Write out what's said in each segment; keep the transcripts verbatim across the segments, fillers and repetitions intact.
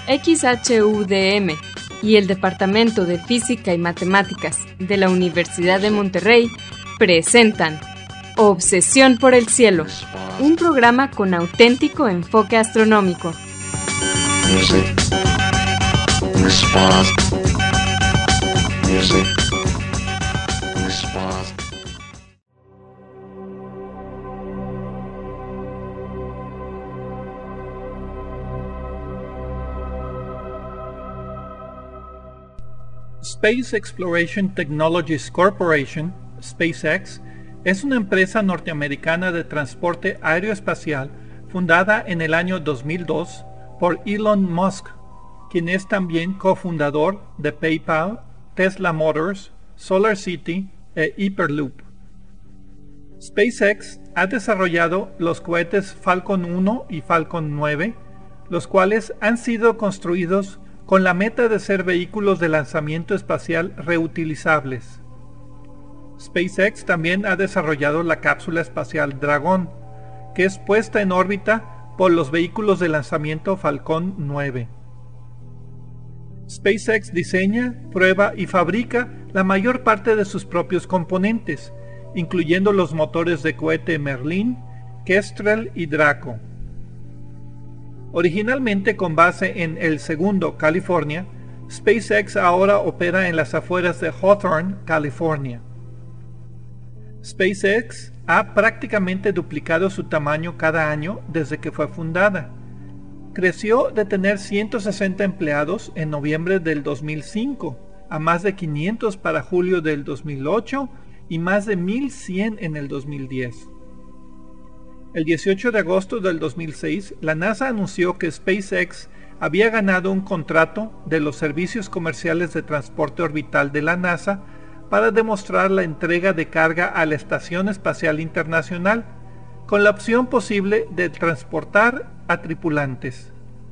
X H U D M y el Departamento de Física y Matemáticas de la Universidad de Monterrey presentan Obsesión por el Cielo, un programa con auténtico enfoque astronómico. Music. Response. Music. Response. Space Exploration Technologies Corporation, SpaceX, es una empresa norteamericana de transporte aeroespacial fundada en el año dos mil dos por Elon Musk, quien es también cofundador de PayPal, Tesla Motors, SolarCity e Hyperloop. SpaceX ha desarrollado los cohetes Falcon uno y Falcon nueve, los cuales han sido construidos con la meta de ser vehículos de lanzamiento espacial reutilizables. SpaceX también ha desarrollado la cápsula espacial Dragon, que es puesta en órbita por los vehículos de lanzamiento Falcon nueve. SpaceX diseña, prueba y fabrica la mayor parte de sus propios componentes, incluyendo los motores de cohete Merlin, Kestrel y Draco. Originalmente con base en El Segundo, California, SpaceX ahora opera en las afueras de Hawthorne, California. SpaceX ha prácticamente duplicado su tamaño cada año desde que fue fundada. Creció de tener ciento sesenta empleados en noviembre del dos mil cinco a más de quinientos para julio del dos mil ocho y más de mil cien en el dos mil diez. El dieciocho de agosto del dos mil seis, la NASA anunció que SpaceX había ganado un contrato de los servicios comerciales de transporte orbital de la NASA para demostrar la entrega de carga a la Estación Espacial Internacional, con la opción posible de transportar a tripulantes.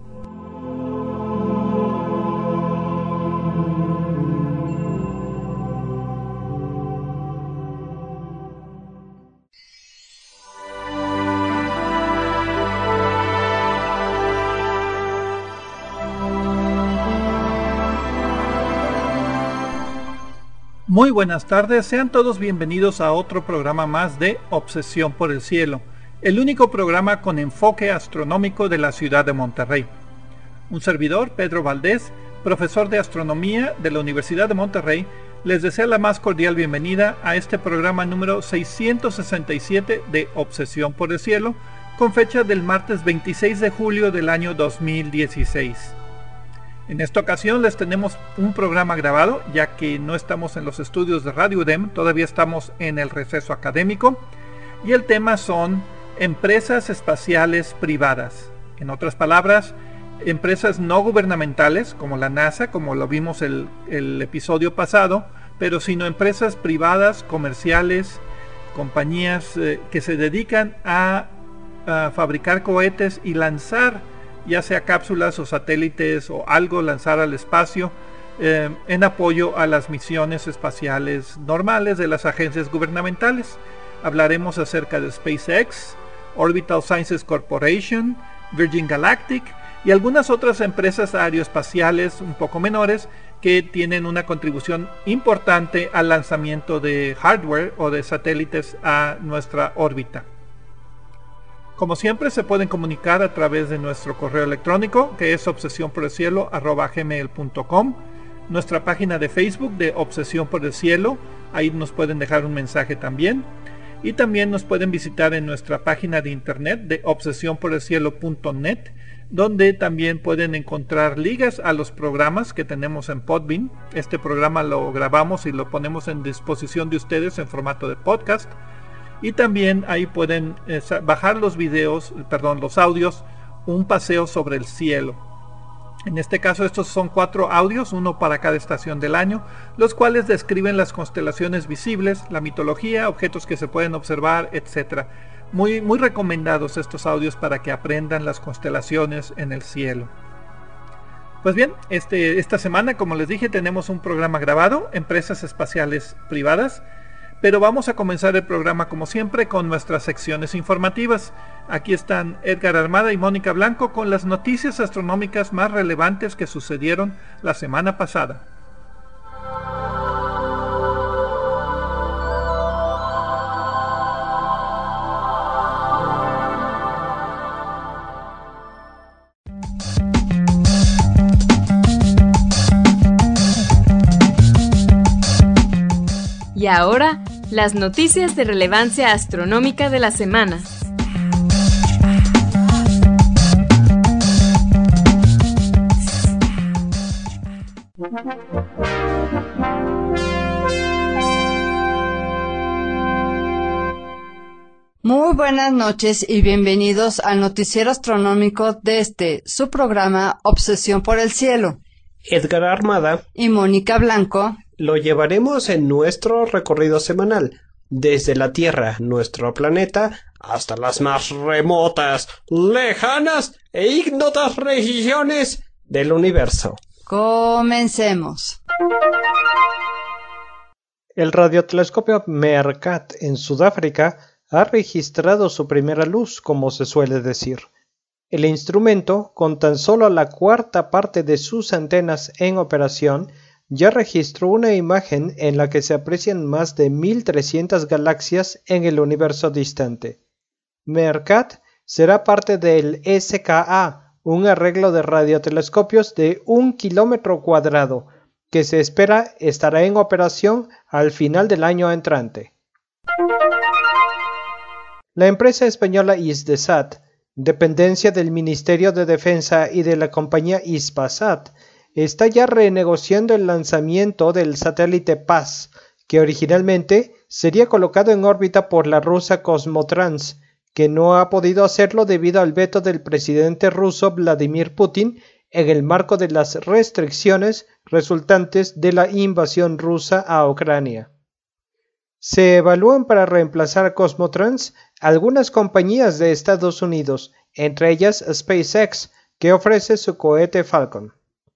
Muy buenas tardes, sean todos bienvenidos a otro programa más de Obsesión por el Cielo, el único programa con enfoque astronómico de la ciudad de Monterrey. Un servidor, Pedro Valdés, profesor de astronomía de la Universidad de Monterrey, les desea la más cordial bienvenida a este programa número seiscientos sesenta y siete de Obsesión por el Cielo, con fecha del martes veintiséis de julio del año dos mil dieciséis. En esta ocasión les tenemos un programa grabado, ya que no estamos en los estudios de Radio U D E M, todavía estamos en el receso académico, y el tema son empresas espaciales privadas. En otras palabras, empresas no gubernamentales, como la NASA, como lo vimos el, el episodio pasado, pero sino empresas privadas, comerciales, compañías eh, que se dedican a, a fabricar cohetes y lanzar ya sea cápsulas o satélites o algo, lanzar al espacio eh, en apoyo a las misiones espaciales normales de las agencias gubernamentales. Hablaremos acerca de SpaceX, Orbital Sciences Corporation, Virgin Galactic y algunas otras empresas aeroespaciales un poco menores que tienen una contribución importante al lanzamiento de hardware o de satélites a nuestra órbita. Como siempre, se pueden comunicar a través de nuestro correo electrónico, que es obsesión por el cielo arroba gmail punto com, nuestra página de Facebook de Obsesión por el Cielo, ahí nos pueden dejar un mensaje también, y también nos pueden visitar en nuestra página de internet de obsesión por el cielo punto net, donde también pueden encontrar ligas a los programas que tenemos en Podbean. Este programa lo grabamos y lo ponemos en disposición de ustedes en formato de podcast. Y también ahí pueden eh, bajar los videos, perdón, los audios, un paseo sobre el cielo. En este caso estos son cuatro audios, uno para cada estación del año, los cuales describen las constelaciones visibles, la mitología, objetos que se pueden observar, etcétera. Muy, muy recomendados estos audios para que aprendan las constelaciones en el cielo. Pues bien, este, esta semana, como les dije, tenemos un programa grabado, Empresas Espaciales Privadas. Pero vamos a comenzar el programa como siempre con nuestras secciones informativas. Aquí están Edgar Armada y Mónica Blanco con las noticias astronómicas más relevantes que sucedieron la semana pasada. Y ahora, las noticias de relevancia astronómica de la semana. Muy buenas noches y bienvenidos al noticiero astronómico de este, su programa Obsesión por el Cielo. Edgar Armada y Mónica Blanco lo llevaremos en nuestro recorrido semanal, desde la Tierra, nuestro planeta, hasta las más remotas, lejanas e ignotas regiones del universo. Comencemos. El radiotelescopio Meerkat en Sudáfrica ha registrado su primera luz, como se suele decir. El instrumento, con tan solo la cuarta parte de sus antenas en operación, ya registró una imagen en la que se aprecian más de mil trescientas galaxias en el universo distante. Meerkat será parte del S K A, un arreglo de radiotelescopios de un kilómetro cuadrado, que se espera estará en operación al final del año entrante. La empresa española Hisdesat, dependencia del Ministerio de Defensa y de la compañía Hispasat, está ya renegociando el lanzamiento del satélite Paz, que originalmente sería colocado en órbita por la rusa Cosmotrans, que no ha podido hacerlo debido al veto del presidente ruso Vladimir Putin en el marco de las restricciones resultantes de la invasión rusa a Ucrania. Se evalúan para reemplazar a Cosmotrans algunas compañías de Estados Unidos, entre ellas SpaceX, que ofrece su cohete Falcon.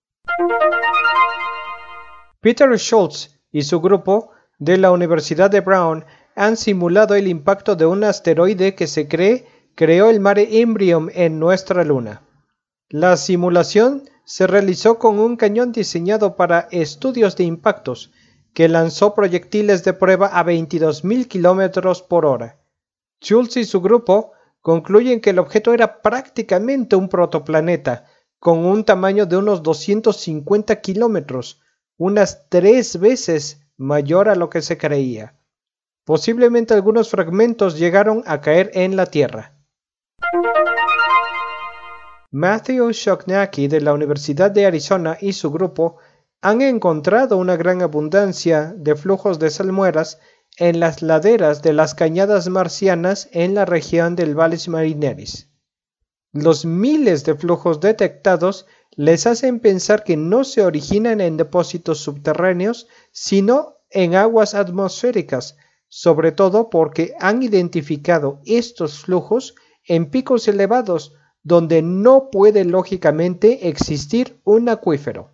Peter Schultz y su grupo de la Universidad de Brown han simulado el impacto de un asteroide que se cree creó el mare Imbrium en nuestra Luna. La simulación se realizó con un cañón diseñado para estudios de impactos, que lanzó proyectiles de prueba a veintidós mil kilómetros por hora. Schultz y su grupo concluyen que el objeto era prácticamente un protoplaneta, con un tamaño de unos doscientos cincuenta kilómetros, unas tres veces mayor a lo que se creía. Posiblemente algunos fragmentos llegaron a caer en la Tierra. Matthew Shocknacki de la Universidad de Arizona y su grupo han encontrado una gran abundancia de flujos de salmueras en las laderas de las cañadas marcianas en la región del Valles Marineris. Los miles de flujos detectados les hacen pensar que no se originan en depósitos subterráneos, sino en aguas atmosféricas, sobre todo porque han identificado estos flujos en picos elevados, donde no puede lógicamente existir un acuífero.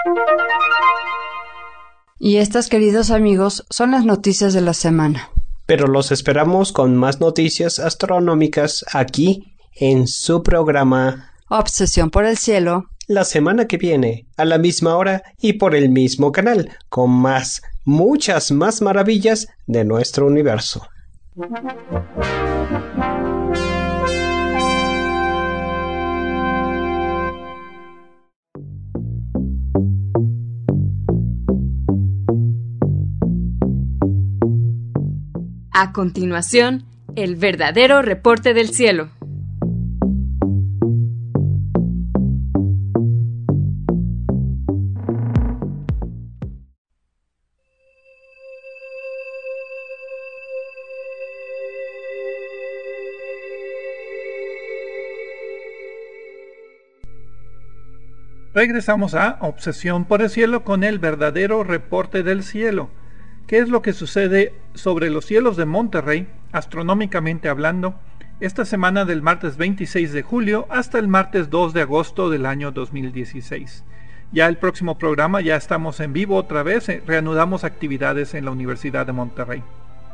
Y estas, queridos amigos, son las noticias de la semana. Pero los esperamos con más noticias astronómicas aquí en su programa Obsesión por el Cielo, la semana que viene, a la misma hora y por el mismo canal, con más, muchas más maravillas de nuestro universo. A continuación, el verdadero reporte del cielo. Regresamos a Obsesión por el Cielo con el verdadero reporte del cielo. ¿Qué es lo que sucede sobre los cielos de Monterrey, astronómicamente hablando, esta semana del martes veintiséis de julio hasta el martes dos de agosto del año dos mil dieciséis? Ya el próximo programa ya estamos en vivo otra vez, reanudamos actividades en la Universidad de Monterrey.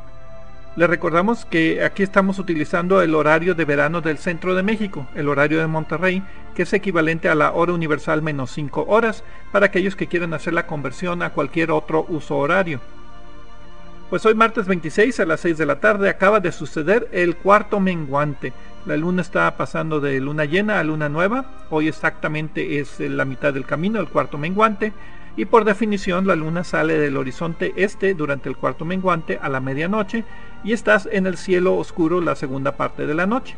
Les recordamos que aquí estamos utilizando el horario de verano del centro de México, el horario de Monterrey, que es equivalente a la hora universal menos cinco horas, para aquellos que quieran hacer la conversión a cualquier otro uso horario. Pues hoy martes veintiséis a las seis de la tarde acaba de suceder el cuarto menguante. La luna está pasando de luna llena a luna nueva, hoy exactamente es la mitad del camino, el cuarto menguante, y por definición la luna sale del horizonte este durante el cuarto menguante a la medianoche y estás en el cielo oscuro la segunda parte de la noche.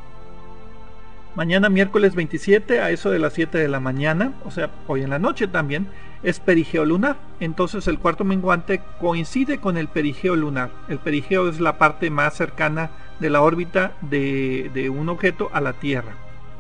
Mañana miércoles veintisiete a eso de las siete de la mañana, o sea hoy en la noche también, es perigeo lunar. Entonces el cuarto menguante coincide con el perigeo lunar. El perigeo es la parte más cercana de la órbita de, de un objeto a la Tierra.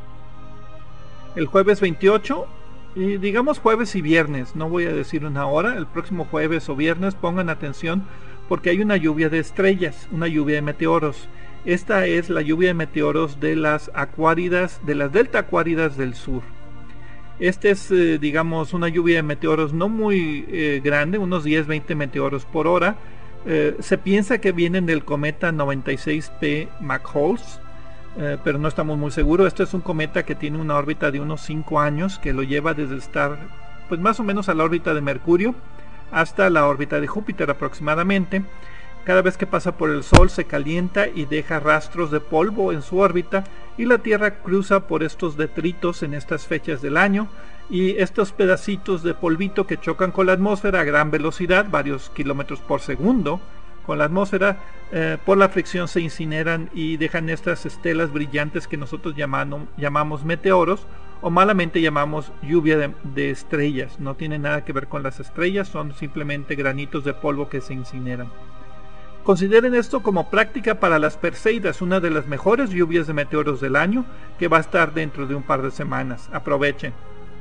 El jueves veintiocho, y digamos jueves y viernes, no voy a decir una hora, el próximo jueves o viernes pongan atención porque hay una lluvia de estrellas, una lluvia de meteoros. Esta es la lluvia de meteoros de las acuáridas, de las delta acuáridas del sur. Este es eh, digamos una lluvia de meteoros no muy eh, grande, unos diez a veinte meteoros por hora. Eh, se piensa que vienen del cometa noventa y seis P McColl's, eh, pero no estamos muy seguros. Este es un cometa que tiene una órbita de unos cinco años, que lo lleva desde estar pues más o menos a la órbita de Mercurio hasta la órbita de Júpiter aproximadamente. Cada vez que pasa por el Sol se calienta y deja rastros de polvo en su órbita, y la Tierra cruza por estos detritos en estas fechas del año, y estos pedacitos de polvito que chocan con la atmósfera a gran velocidad, varios kilómetros por segundo con la atmósfera, eh, por la fricción se incineran y dejan estas estelas brillantes que nosotros llamamos, llamamos meteoros, o malamente llamamos lluvia de, de estrellas. No tiene nada que ver con las estrellas, son simplemente granitos de polvo que se incineran. Consideren esto como práctica para las Perseidas, una de las mejores lluvias de meteoros del año, que va a estar dentro de un par de semanas. Aprovechen.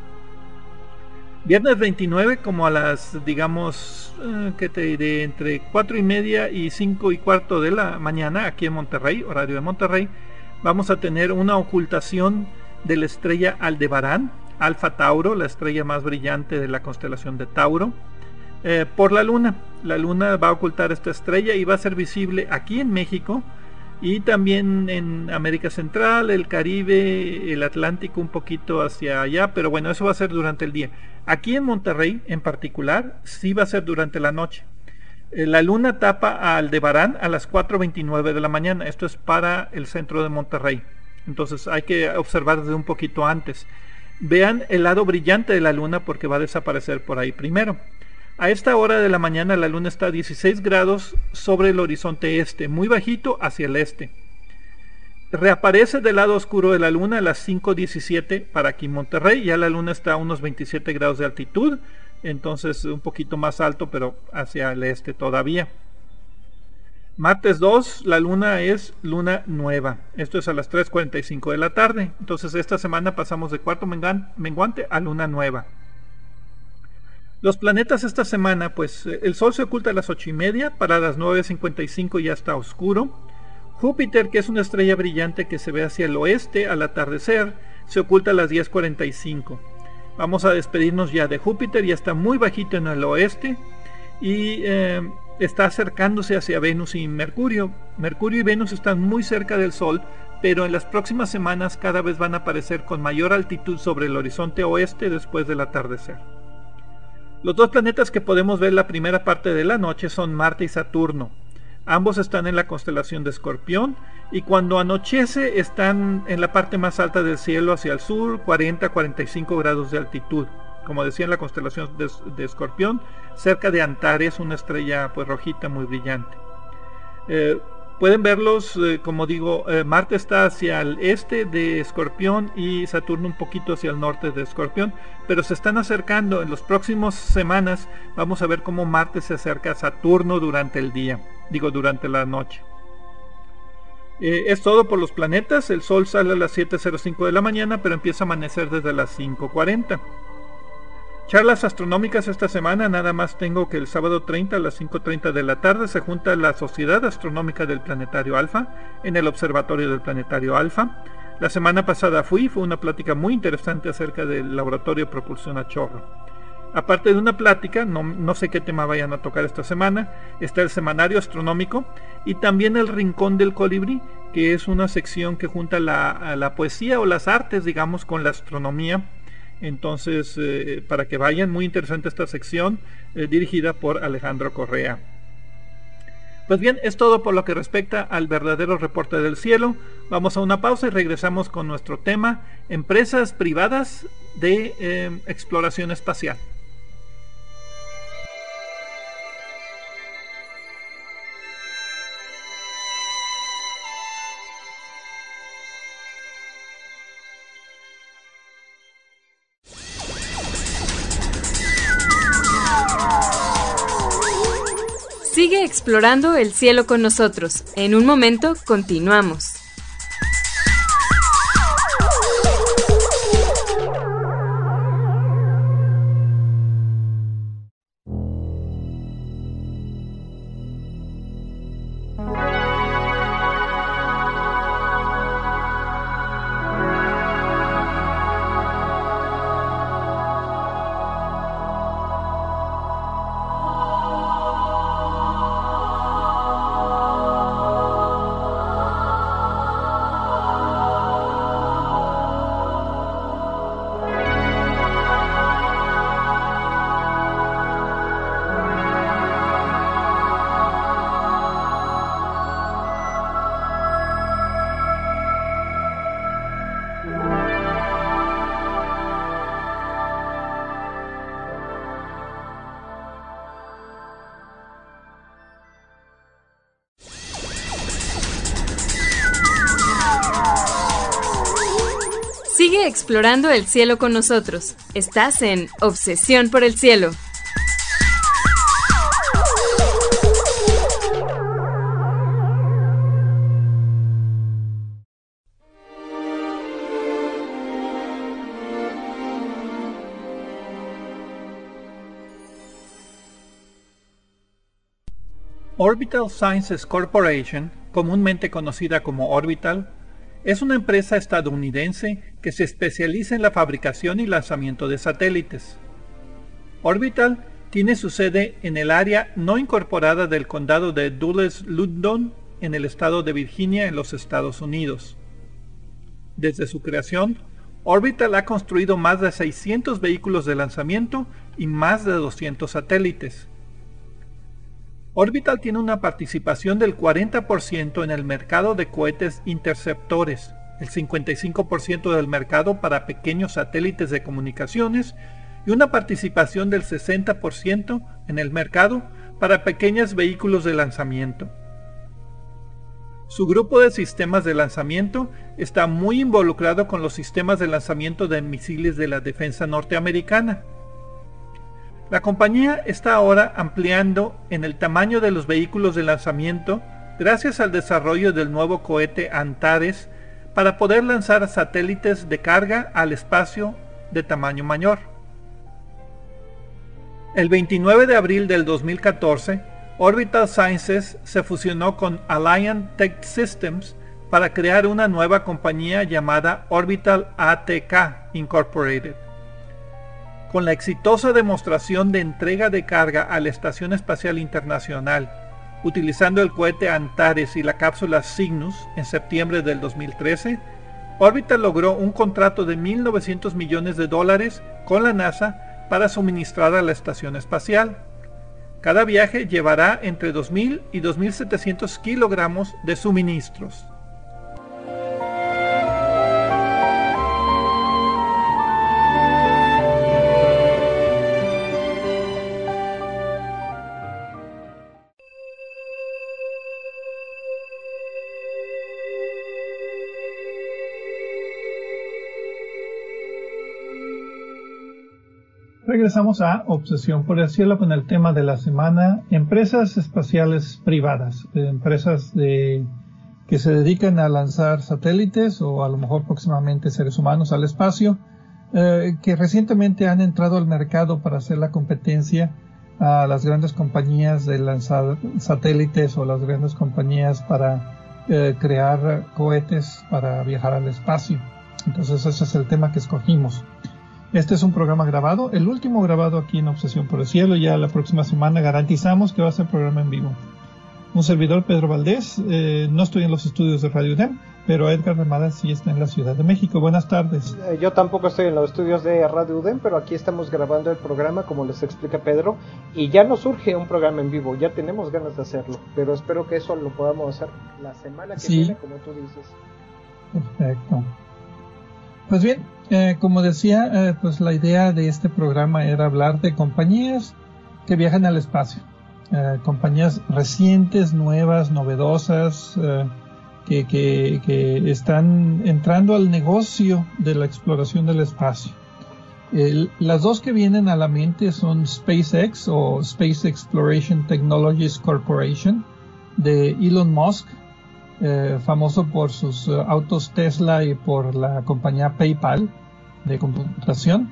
Viernes veintinueve, como a las, digamos, eh, ¿qué te diré? Entre cuatro y media y cinco y cuarto de la mañana, aquí en Monterrey, horario de Monterrey, vamos a tener una ocultación de la estrella Aldebarán, Alfa Tauro, la estrella más brillante de la constelación de Tauro, eh, por la luna. La luna va a ocultar esta estrella y va a ser visible aquí en México y también en América Central, el Caribe, el Atlántico, un poquito hacia allá, pero bueno, eso va a ser durante el día. Aquí en Monterrey en particular sí va a ser durante la noche. Eh, la luna tapa a Aldebarán a las cuatro veintinueve de la mañana. Esto es para el centro de Monterrey, entonces hay que observar desde un poquito antes. Vean el lado brillante de la luna porque va a desaparecer por ahí primero. A esta hora de la mañana la luna está a dieciséis grados sobre el horizonte este, muy bajito hacia el este. Reaparece del lado oscuro de la luna a las cinco diecisiete para aquí en Monterrey. Ya la luna está a unos veintisiete grados de altitud, entonces un poquito más alto, pero hacia el este todavía. Martes dos, la luna es luna nueva. Esto es a las tres cuarenta y cinco de la tarde. Entonces esta semana pasamos de cuarto menguante a luna nueva. Los planetas esta semana, pues el Sol se oculta a las ocho y media, para las nueve cincuenta y cinco ya está oscuro. Júpiter, que es una estrella brillante que se ve hacia el oeste al atardecer, se oculta a las diez cuarenta y cinco. Vamos a despedirnos ya de Júpiter, ya está muy bajito en el oeste y eh, está acercándose hacia Venus y Mercurio. Mercurio y Venus están muy cerca del Sol, pero en las próximas semanas cada vez van a aparecer con mayor altitud sobre el horizonte oeste después del atardecer. Los dos planetas que podemos ver la primera parte de la noche son Marte y Saturno. Ambos están en la constelación de Escorpión y cuando anochece están en la parte más alta del cielo hacia el sur, cuarenta a cuarenta y cinco grados de altitud. Como decía, en la constelación de, de Escorpión, cerca de Antares, una estrella pues rojita muy brillante. Eh, Pueden verlos, eh, como digo, eh, Marte está hacia el este de Escorpión y Saturno un poquito hacia el norte de Escorpión, pero se están acercando. En las próximas semanas vamos a ver cómo Marte se acerca a Saturno durante el día, digo durante la noche. Eh, es todo por los planetas. El Sol sale a las siete cero cinco de la mañana, pero empieza a amanecer desde las cinco cuarenta. Charlas astronómicas esta semana, nada más tengo que el sábado treinta a las cinco treinta de la tarde se junta la Sociedad Astronómica del Planetario Alfa en el Observatorio del Planetario Alfa. La semana pasada fui, fue una plática muy interesante acerca del Laboratorio de Propulsión a Chorro. Aparte de una plática, no, no sé qué tema vayan a tocar esta semana, está el semanario astronómico y también el Rincón del Colibrí, que es una sección que junta la, la poesía o las artes, digamos, con la astronomía. Entonces, eh, para que vayan, muy interesante esta sección, eh, dirigida por Alejandro Correa. Pues bien, es todo por lo que respecta al verdadero reporte del cielo. Vamos a una pausa y regresamos con nuestro tema, empresas privadas de eh, exploración espacial. Sigue explorando el cielo con nosotros. En un momento continuamos. Sigue explorando el cielo con nosotros. Estás en Obsesión por el Cielo. Orbital Sciences Corporation, comúnmente conocida como Orbital, es una empresa estadounidense que se especializa en la fabricación y lanzamiento de satélites. Orbital tiene su sede en el área no incorporada del condado de Dulles-Loudon, en el estado de Virginia, en los Estados Unidos. Desde su creación, Orbital ha construido más de seiscientos vehículos de lanzamiento y más de doscientos satélites. Orbital tiene una participación del cuarenta por ciento en el mercado de cohetes interceptores, el cincuenta y cinco por ciento del mercado para pequeños satélites de comunicaciones y una participación del sesenta por ciento en el mercado para pequeños vehículos de lanzamiento. Su grupo de sistemas de lanzamiento está muy involucrado con los sistemas de lanzamiento de misiles de la defensa norteamericana. La compañía está ahora ampliando en el tamaño de los vehículos de lanzamiento gracias al desarrollo del nuevo cohete Antares para poder lanzar satélites de carga al espacio de tamaño mayor. El veintinueve de abril del dos mil catorce, Orbital Sciences se fusionó con Alliant Tech Systems para crear una nueva compañía llamada Orbital A T K Incorporated. Con la exitosa demostración de entrega de carga a la Estación Espacial Internacional, utilizando el cohete Antares y la cápsula Cygnus en septiembre del dos mil trece, Orbital logró un contrato de mil novecientos millones de dólares con la NASA para suministrar a la estación espacial. Cada viaje llevará entre dos mil y dos mil setecientos kilogramos de suministros. Regresamos a Obsesión por el Cielo con el tema de la semana, empresas espaciales privadas, empresas de, que se dedican a lanzar satélites o a lo mejor próximamente seres humanos al espacio, eh, que recientemente han entrado al mercado para hacer la competencia a las grandes compañías de lanzar satélites o las grandes compañías para eh, crear cohetes para viajar al espacio. Entonces ese es el tema que escogimos. Este es un programa grabado, el último grabado aquí en Obsesión por el Cielo. Ya la próxima semana garantizamos que va a ser programa en vivo. Un servidor, Pedro Valdés, eh, no estoy en los estudios de Radio U D E M, pero Edgar Ramada sí está en la Ciudad de México. Buenas tardes. Eh, yo tampoco estoy en los estudios de Radio U D E M, pero aquí estamos grabando el programa, como les explica Pedro, y ya nos surge un programa en vivo, ya tenemos ganas de hacerlo, pero espero que eso lo podamos hacer la semana que sí. viene, como tú dices. Perfecto. Pues bien, eh, como decía, eh, pues la idea de este programa era hablar de compañías que viajan al espacio. Eh, compañías recientes, nuevas, novedosas, eh, que, que, que están entrando al negocio de la exploración del espacio. El, las dos que vienen a la mente son SpaceX o Space Exploration Technologies Corporation de Elon Musk, eh, famoso por sus uh, autos Tesla y por la compañía PayPal de computación,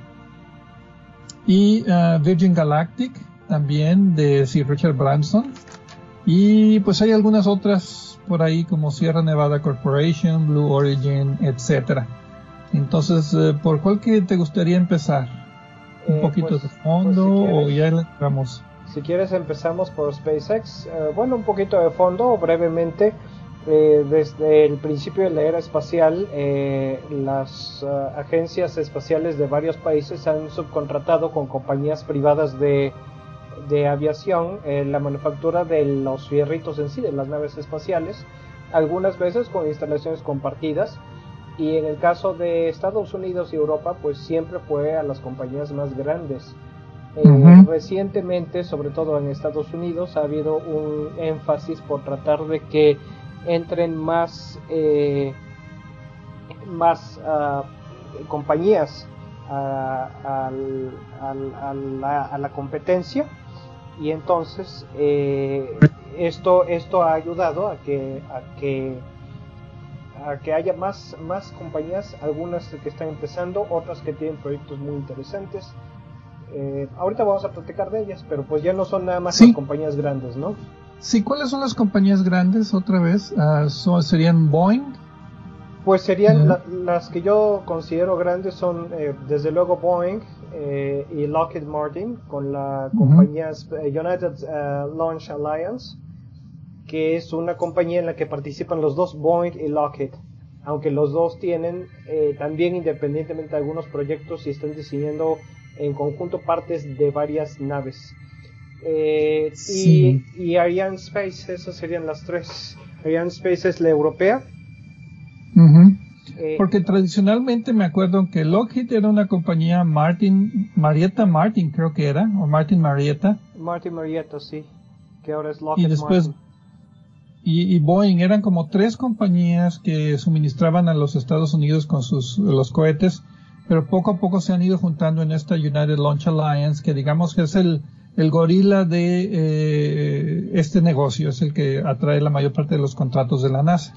y uh, Virgin Galactic también de Sir Richard Branson, y pues hay algunas otras por ahí como Sierra Nevada Corporation, Blue Origin, etcétera. Entonces, eh, ¿por cuál que te gustaría empezar? ¿Un eh, poquito pues, de fondo pues si quieres, o ya le entramos? Si quieres empezamos por SpaceX. Eh, bueno, un poquito de fondo, brevemente. Eh, desde el principio de la era espacial, eh, las uh, agencias espaciales de varios países han subcontratado con compañías privadas de de aviación, eh, la manufactura de los fierritos en sí, de las naves espaciales, algunas veces con instalaciones compartidas, y en el caso de Estados Unidos y Europa, pues siempre fue a las compañías más grandes. Eh, uh-huh. Recientemente, sobre todo en Estados Unidos, ha habido un énfasis por tratar de que entren más, eh, más uh, compañías a, a, a, a, la, a la competencia. Y entonces eh, esto esto ha ayudado a que a que a que haya más más compañías, algunas que están empezando, otras que tienen proyectos muy interesantes. Eh, ahorita vamos a platicar de ellas, pero pues ya no son nada más sí. las compañías grandes, ¿no? Sí, ¿cuáles son las compañías grandes otra vez? Uh, so, ¿Serían Boeing? Pues serían uh-huh. la, las que yo considero grandes son eh, desde luego Boeing eh, y Lockheed Martin, con la uh-huh. compañía United uh, Launch Alliance, que es una compañía en la que participan los dos, Boeing y Lockheed, aunque los dos tienen eh, también independientemente algunos proyectos y están diseñando en conjunto partes de varias naves. Eh, sí. y, y Ariane Space, esas serían las tres. Ariane Space es la europea. Uh-huh. Eh, Porque tradicionalmente me acuerdo que Lockheed era una compañía Martin, Marietta Martin creo que era, o Martin Marietta. Martin Marietta, sí, que ahora es Lockheed y después, Martin. Y, y Boeing eran como tres compañías que suministraban a los Estados Unidos con sus los cohetes, pero poco a poco se han ido juntando en esta United Launch Alliance, que digamos que es el, el gorila de eh, este negocio, es el que atrae la mayor parte de los contratos de la NASA.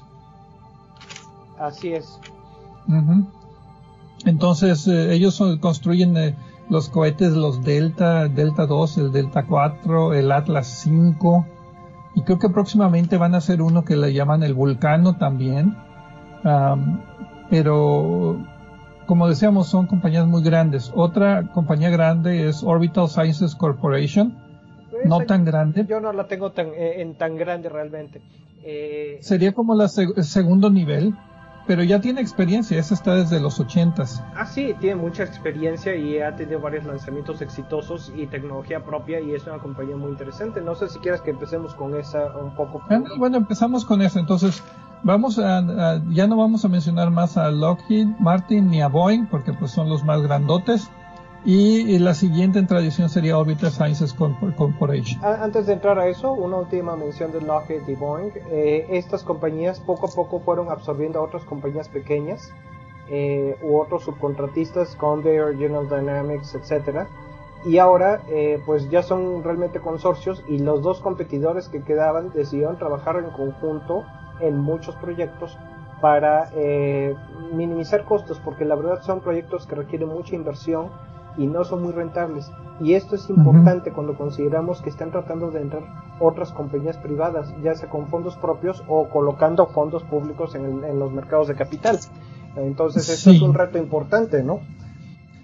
Así es. Uh-huh. Entonces eh, ellos son, construyen eh, los cohetes, los Delta, Delta dos, el Delta cuatro, el Atlas cinco, y creo que próximamente van a hacer uno que le llaman el Vulcano también. Um, pero como decíamos, son compañías muy grandes. Otra compañía grande es Orbital Sciences Corporation, pues no tan grande. Yo no la tengo tan, eh, en tan grande realmente. Eh... Sería como la seg- el segundo nivel. Pero ya tiene experiencia, esa está desde los ochentas. Ah, sí, tiene mucha experiencia y ha tenido varios lanzamientos exitosos y tecnología propia, y es una compañía muy interesante. No sé si quieres que empecemos con esa un poco. Bueno, empezamos con esa. Entonces, vamos a, a ya no vamos a mencionar más a Lockheed Martin ni a Boeing, porque pues son los más grandotes. Y, y la siguiente en tradición sería Orbital Sciences Corporation. Antes de entrar a eso, una última mención de Lockheed y Boeing. Eh, estas compañías poco a poco fueron absorbiendo a otras compañías pequeñas eh, u otros subcontratistas, Convair, General Dynamics, etcétera. Y ahora eh, pues ya son realmente consorcios, y los dos competidores que quedaban decidieron trabajar en conjunto en muchos proyectos para eh, minimizar costos, porque la verdad son proyectos que requieren mucha inversión y no son muy rentables, y esto es importante uh-huh. cuando consideramos que están tratando de entrar otras compañías privadas, ya sea con fondos propios o colocando fondos públicos en, el, en los mercados de capital. Entonces esto sí. es un reto importante, ¿no?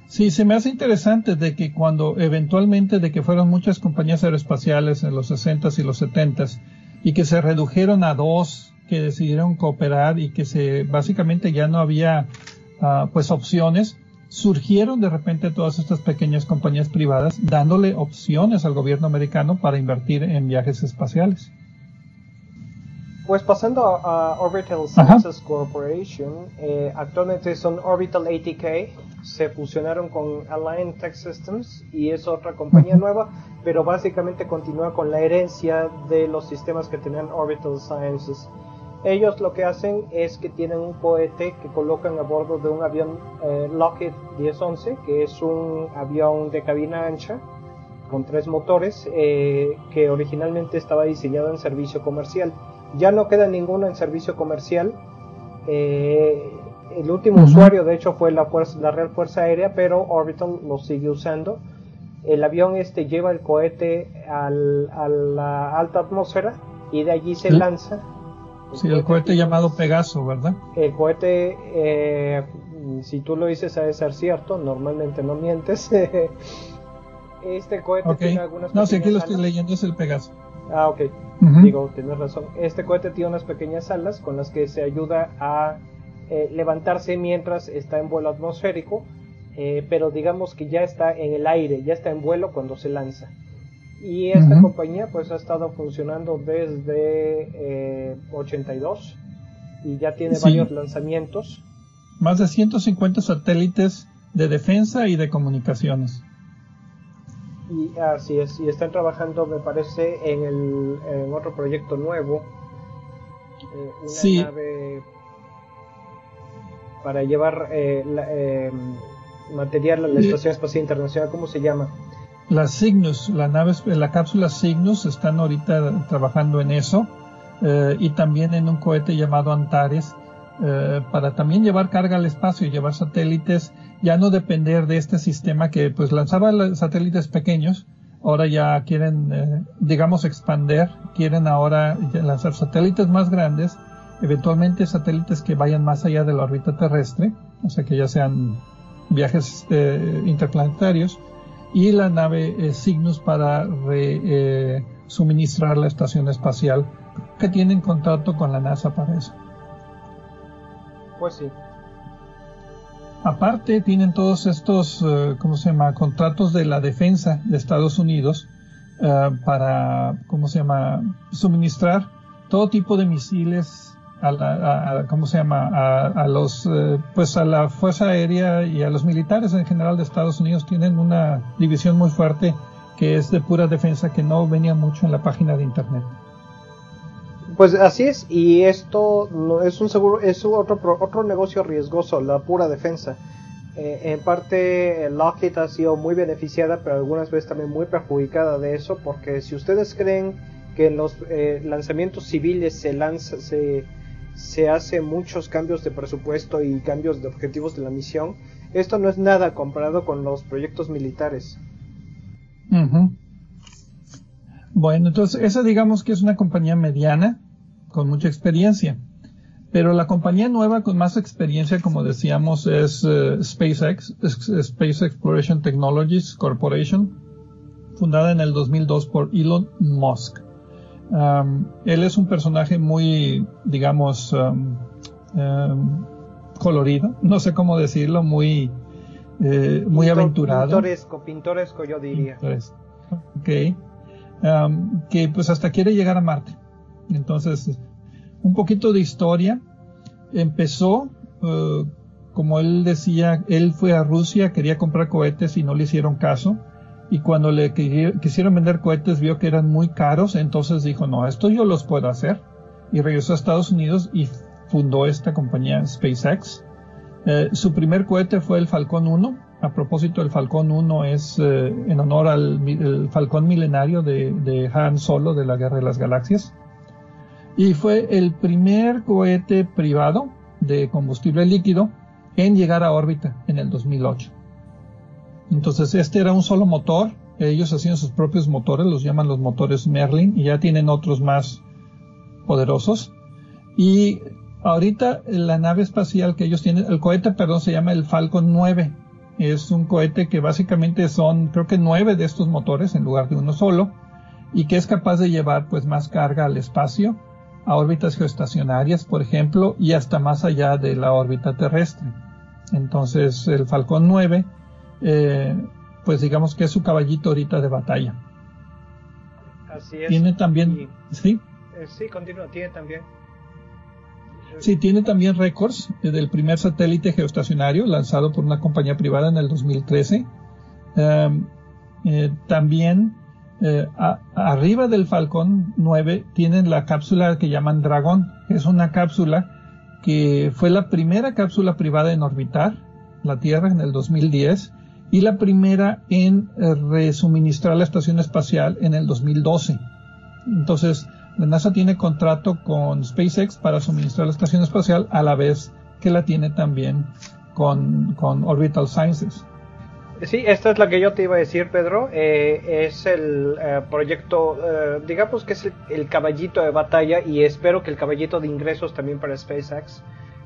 Sí, se me hace interesante de que cuando eventualmente de que fueron muchas compañías aeroespaciales en los sesentas y los setentas y que se redujeron a dos que decidieron cooperar y que se básicamente ya no había uh, pues opciones, surgieron de repente todas estas pequeñas compañías privadas dándole opciones al gobierno americano para invertir en viajes espaciales. Pues pasando a, a Orbital Sciences Ajá. Corporation, eh, actualmente son Orbital A T K, se fusionaron con Align Tech Systems y es otra compañía uh-huh. nueva, pero básicamente continúa con la herencia de los sistemas que tenían Orbital Sciences. Ellos lo que hacen es que tienen un cohete que colocan a bordo de un avión eh, Lockheed diez once, que es un avión de cabina ancha con tres motores eh, que originalmente estaba diseñado en servicio comercial. Ya no queda ninguno en servicio comercial. Eh, el último uh-huh. usuario de hecho fue la, fuerza, la Real Fuerza Aérea, pero Orbital lo sigue usando. El avión este lleva el cohete al, a la alta atmósfera y de allí se ¿Sí? lanza. El sí, el cohete que, llamado Pegaso, ¿verdad? El cohete, eh, si tú lo dices, ha de ser cierto, normalmente no mientes. Este cohete okay. tiene algunas No, si aquí lo estoy leyendo, es el Pegaso. Ah, ok. Uh-huh. Digo, tienes razón. Este cohete tiene unas pequeñas alas con las que se ayuda a eh, levantarse mientras está en vuelo atmosférico, eh, pero digamos que ya está en el aire, ya está en vuelo cuando se lanza. Y esta uh-huh. compañía pues ha estado funcionando desde eh, ochenta y dos y ya tiene sí. varios lanzamientos. Más de ciento cincuenta satélites de defensa y de comunicaciones. Y así es, y están trabajando, me parece, en el en otro proyecto nuevo, eh, una sí. nave para llevar eh, la, eh, material a la Estación Espacial Internacional. ¿Cómo se llama? La Cygnus, la nave, la cápsula Cygnus, están ahorita trabajando en eso, eh, y también en un cohete llamado Antares, eh, para también llevar carga al espacio y llevar satélites. Ya no depender de este sistema que pues lanzaba satélites pequeños, ahora ya quieren, eh, digamos, expander, quieren ahora lanzar satélites más grandes, eventualmente satélites que vayan más allá de la órbita terrestre, o sea que ya sean viajes eh, interplanetarios, y la nave eh, Cygnus para re, eh, suministrar la estación espacial, que tienen contrato con la NASA para eso. Pues sí. Aparte tienen todos estos, uh, ¿cómo se llama?, contratos de la defensa de Estados Unidos uh, para, ¿cómo se llama?, suministrar todo tipo de misiles a la, a, a, ¿cómo se llama?, a, a los, uh, pues a la Fuerza Aérea y a los militares en general de Estados Unidos. Tienen una división muy fuerte que es de pura defensa, que no venía mucho en la página de internet. Pues así es, y esto no es un seguro, es otro otro negocio riesgoso, la pura defensa. Eh, en parte Lockheed ha sido muy beneficiada, pero algunas veces también muy perjudicada de eso, porque si ustedes creen que en los eh, lanzamientos civiles se lanza, se se hace muchos cambios de presupuesto y cambios de objetivos de la misión, esto no es nada comparado con los proyectos militares. Uh-huh. Bueno, entonces esa digamos que es una compañía mediana con mucha experiencia, pero la compañía nueva con más experiencia, como decíamos, es uh, SpaceX, es, Space Exploration Technologies Corporation, fundada en el dos mil dos por Elon Musk. Um, él es un personaje muy, digamos, um, um, colorido, no sé cómo decirlo, muy, eh, muy Pintor, aventurado. Pintoresco, pintoresco yo diría. Pintoresco. Ok. Um, que pues hasta quiere llegar a Marte. Entonces, un poquito de historia. Empezó, uh, como él decía, él fue a Rusia, quería comprar cohetes y no le hicieron caso. Y cuando le quisieron vender cohetes vio que eran muy caros, entonces dijo, no, esto yo los puedo hacer. Y regresó a Estados Unidos y fundó esta compañía SpaceX. Eh, su primer cohete fue el Falcon uno. A propósito, el Falcon uno es eh, en honor al el Falcón milenario de, de Han Solo de la Guerra de las Galaxias. Y fue el primer cohete privado de combustible líquido en llegar a órbita en el dos mil ocho. Entonces este era un solo motor, ellos hacían sus propios motores, los llaman los motores Merlin, y ya tienen otros más poderosos. Y ahorita la nave espacial que ellos tienen, el cohete, perdón, se llama el Falcon nueve. Es un cohete que básicamente son, creo que nueve de estos motores en lugar de uno solo, y que es capaz de llevar pues más carga al espacio, a órbitas geoestacionarias, por ejemplo, y hasta más allá de la órbita terrestre. Entonces el Falcon nueve, eh, pues digamos que es su caballito ahorita de batalla. Así es. Tiene también, y, sí. Eh, sí, continúa, tiene también. Sí, tiene también récords del primer satélite geoestacionario lanzado por una compañía privada en el dos mil trece. Um, eh, también eh, a, arriba del Falcon nueve tienen la cápsula que llaman Dragón, que es una cápsula que fue la primera cápsula privada en orbitar la Tierra en el dos mil diez y la primera en eh, resuministrar la estación espacial en el dos mil doce. Entonces, la NASA tiene contrato con SpaceX para suministrar la estación espacial a la vez que la tiene también con, con Orbital Sciences. Sí, esta es la que yo te iba a decir, Pedro. Eh, es el eh, proyecto, eh, digamos que es el, el caballito de batalla, y espero que el caballito de ingresos también para SpaceX,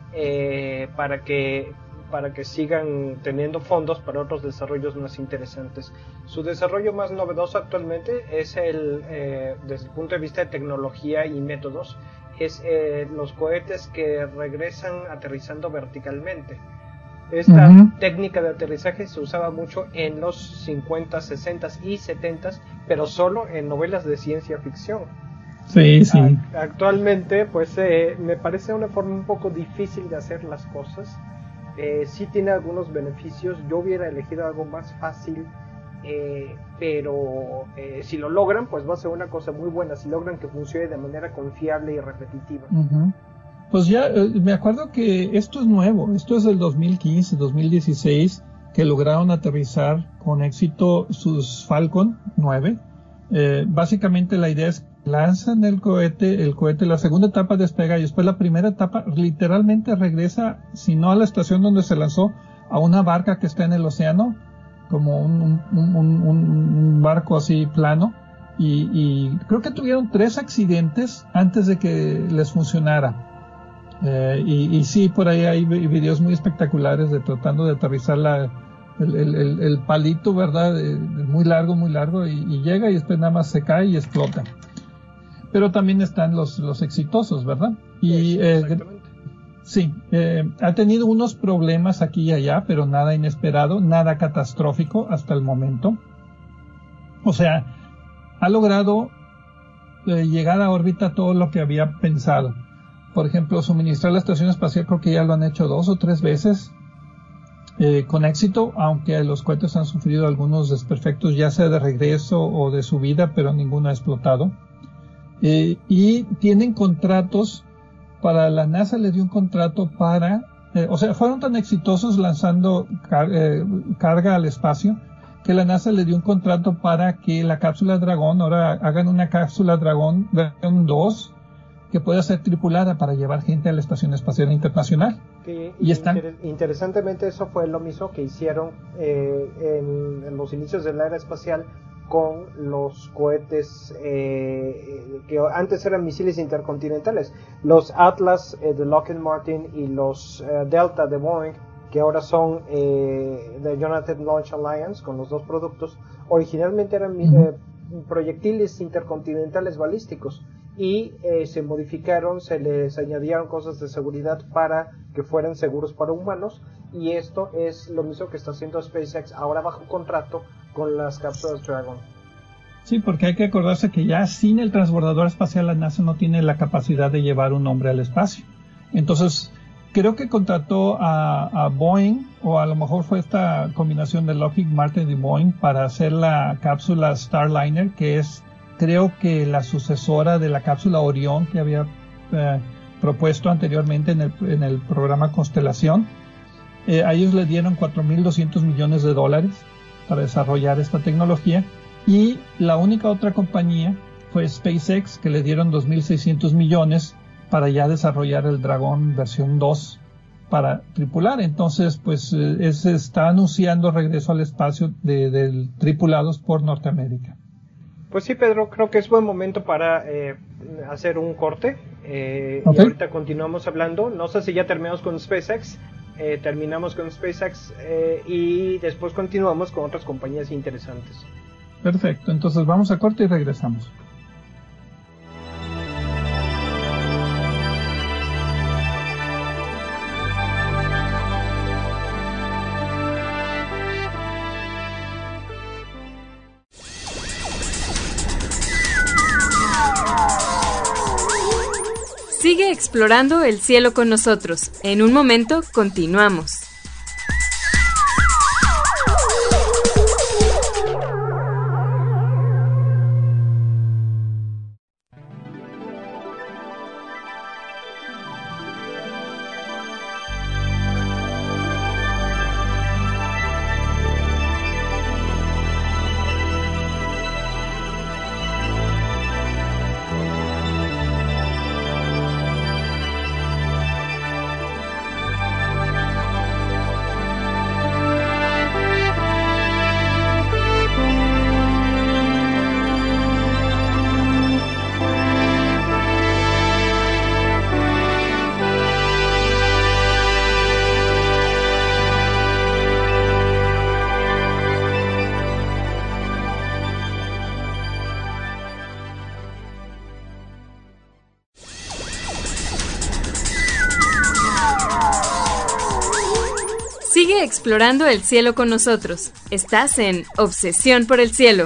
eh, para que para que sigan teniendo fondos para otros desarrollos más interesantes. Su desarrollo más novedoso actualmente es el, eh, desde el punto de vista de tecnología y métodos, es eh, los cohetes que regresan aterrizando verticalmente. Esta uh-huh. técnica de aterrizaje se usaba mucho en los cincuenta, sesenta y setenta, pero solo en novelas de ciencia ficción. Sí, sí. A- actualmente, pues eh, me parece una forma un poco difícil de hacer las cosas. Eh, sí tiene algunos beneficios. Yo hubiera elegido algo más fácil, eh, pero eh, si lo logran, pues va a ser una cosa muy buena. Si logran que funcione de manera confiable y repetitiva. Uh-huh. Pues ya eh, me acuerdo que esto es nuevo. Esto es del dos mil quince, dos mil dieciséis, que lograron aterrizar con éxito sus Falcon nueve. Eh, básicamente la idea es lanzan el cohete, el cohete, la segunda etapa despega y después la primera etapa literalmente regresa, si no a la estación donde se lanzó, a una barca que está en el océano, como un, un, un, un, un barco así plano, y, y creo que tuvieron tres accidentes antes de que les funcionara. Eh, y, y sí, por ahí hay videos muy espectaculares de tratando de aterrizar la, el, el, el, el palito, ¿verdad? De, de muy largo, muy largo, y, y llega y después nada más se cae y explota. Pero también están los, los exitosos, ¿verdad? Y eh, sí, eh, ha tenido unos problemas aquí y allá, pero nada inesperado, nada catastrófico hasta el momento. O sea, ha logrado eh, llegar a órbita todo lo que había pensado. Por ejemplo, suministrar la estación espacial, creo que ya lo han hecho dos o tres veces eh, con éxito, aunque los cohetes han sufrido algunos desperfectos, ya sea de regreso o de subida, pero ninguno ha explotado. Eh, y tienen contratos para, la NASA le dio un contrato para, eh, o sea, fueron tan exitosos lanzando car- eh, carga al espacio, que la NASA le dio un contrato para que la cápsula Dragón, ahora hagan una cápsula Dragón versión dos, que pueda ser tripulada para llevar gente a la Estación Espacial Internacional. Que y están... inter- interesantemente eso fue lo mismo que hicieron eh, en, en los inicios de la era espacial con los cohetes eh, que antes eran misiles intercontinentales, los Atlas eh, de Lockheed Martin y los eh, Delta de Boeing, que ahora son eh, de United Launch Alliance, con los dos productos. Originalmente eran uh-huh. eh, proyectiles intercontinentales balísticos, y eh, se modificaron, se les añadieron cosas de seguridad para que fueran seguros para humanos, y esto es lo mismo que está haciendo SpaceX ahora bajo contrato con las cápsulas Dragon. Sí, porque hay que acordarse que ya sin el transbordador espacial la NASA no tiene la capacidad de llevar un hombre al espacio. Entonces, creo que contrató a, a Boeing, o a lo mejor fue esta combinación de Lockheed Martin y Boeing, para hacer la cápsula Starliner, que es, creo que la sucesora de la cápsula Orión que había eh, propuesto anteriormente en el, en el programa Constelación. Eh, a ellos le dieron cuatro mil doscientos millones de dólares para desarrollar esta tecnología, y la única otra compañía fue SpaceX, que le dieron dos mil seiscientos millones para ya desarrollar el Dragón versión dos para tripular. Entonces, pues eh, se está anunciando regreso al espacio de, de tripulados por Norteamérica. Pues sí, Pedro, creo que es buen momento para eh, hacer un corte. Eh, okay. Y ahorita continuamos hablando. No sé si ya terminamos con SpaceX, eh, terminamos con SpaceX eh, y después continuamos con otras compañías interesantes. Perfecto, entonces vamos a corte y regresamos. Sigue explorando el cielo con nosotros. En un momento continuamos. Sigue explorando el cielo con nosotros. Estás en Obsesión por el Cielo.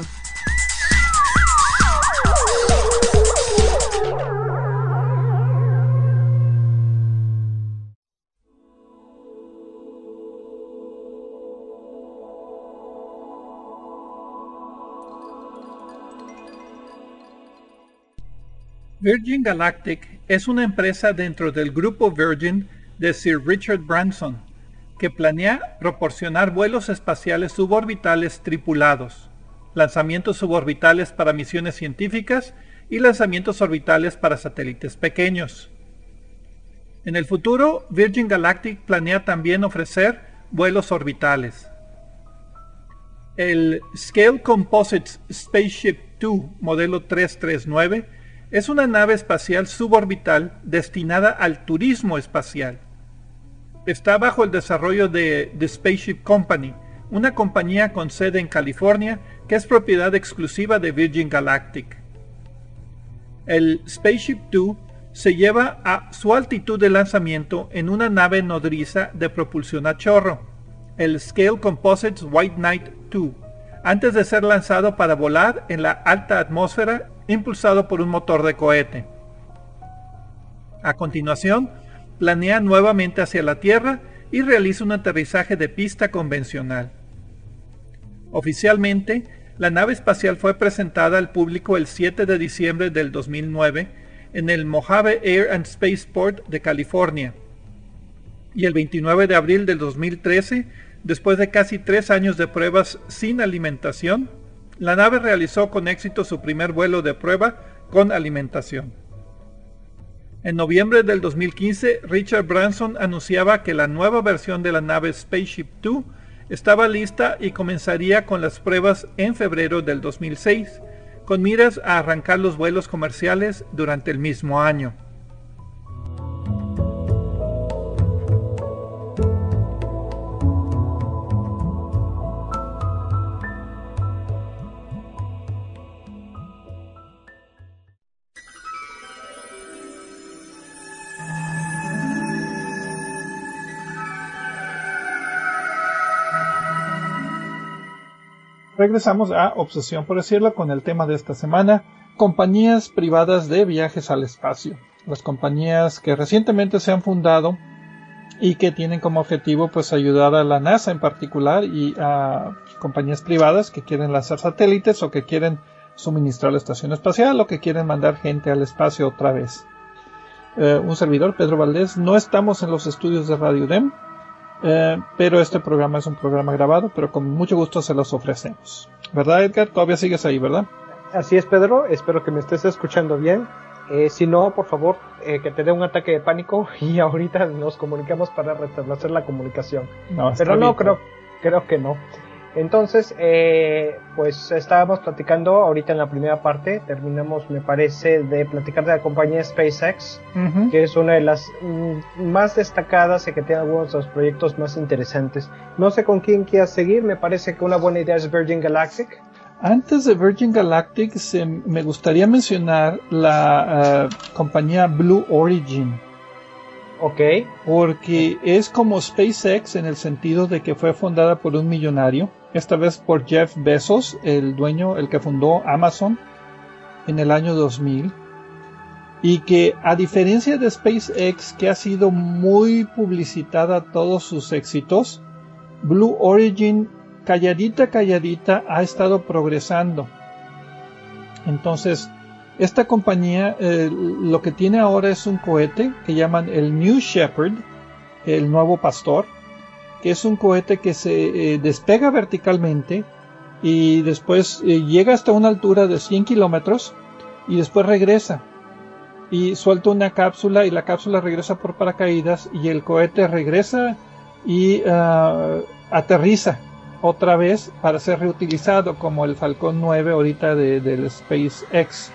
Virgin Galactic es una empresa dentro del grupo Virgin de Sir Richard Branson, que planea proporcionar vuelos espaciales suborbitales tripulados, lanzamientos suborbitales para misiones científicas y lanzamientos orbitales para satélites pequeños. En el futuro, Virgin Galactic planea también ofrecer vuelos orbitales. El Scale Composites Spaceship dos modelo trescientos treinta y nueve es una nave espacial suborbital destinada al turismo espacial. Está bajo el desarrollo de The Spaceship Company, una compañía con sede en California que es propiedad exclusiva de Virgin Galactic. El Spaceship dos se lleva a su altitud de lanzamiento en una nave nodriza de propulsión a chorro, el Scale Composites White Knight dos, antes de ser lanzado para volar en la alta atmósfera impulsado por un motor de cohete. A continuación, planea nuevamente hacia la Tierra y realiza un aterrizaje de pista convencional. Oficialmente, la nave espacial fue presentada al público el siete de diciembre del dos mil nueve en el Mojave Air and Spaceport de California, y el veintinueve de abril del dos mil trece, después de casi tres años de pruebas sin alimentación, la nave realizó con éxito su primer vuelo de prueba con alimentación. En noviembre del dos mil quince, Richard Branson anunciaba que la nueva versión de la nave Spaceship dos estaba lista y comenzaría con las pruebas en febrero del dos mil seis, con miras a arrancar los vuelos comerciales durante el mismo año. Regresamos a Obsesión por el Cielo con el tema de esta semana, compañías privadas de viajes al espacio. Las compañías que recientemente se han fundado y que tienen como objetivo pues ayudar a la NASA en particular y a compañías privadas que quieren lanzar satélites o que quieren suministrar la estación espacial o que quieren mandar gente al espacio otra vez. Eh, un servidor, Pedro Valdés, no estamos en los estudios de Radio D E M. Eh, pero este programa es un programa grabado, pero con mucho gusto se los ofrecemos. ¿Verdad, Edgar? Todavía sigues ahí, ¿verdad? Así es, Pedro. Espero que me estés escuchando bien. Eh, si no, por favor, eh, que te dé un ataque de pánico y ahorita nos comunicamos para restablecer la comunicación. No, pero no, bien, creo, creo que no. Entonces, eh, pues estábamos platicando ahorita en la primera parte, terminamos, me parece, de platicar de la compañía SpaceX, uh-huh. que es una de las mm, más destacadas y que tiene algunos de los proyectos más interesantes. No sé con quién quieras seguir, me parece que una buena idea es Virgin Galactic. Antes de Virgin Galactic, se, me gustaría mencionar la uh, compañía Blue Origin. Ok. Porque es como SpaceX en el sentido de que fue fundada por un millonario, esta vez por Jeff Bezos, el dueño, el que fundó Amazon en el año dos mil, y que a diferencia de SpaceX, que ha sido muy publicitada todos sus éxitos, Blue Origin calladita calladita ha estado progresando. Entonces esta compañía eh, lo que tiene ahora es un cohete que llaman el New Shepard, el nuevo pastor, que es un cohete que se eh, despega verticalmente y después eh, llega hasta una altura de cien kilómetros y después regresa y suelta una cápsula y la cápsula regresa por paracaídas y el cohete regresa y uh, aterriza otra vez para ser reutilizado como el Falcon nueve ahorita de, del SpaceX.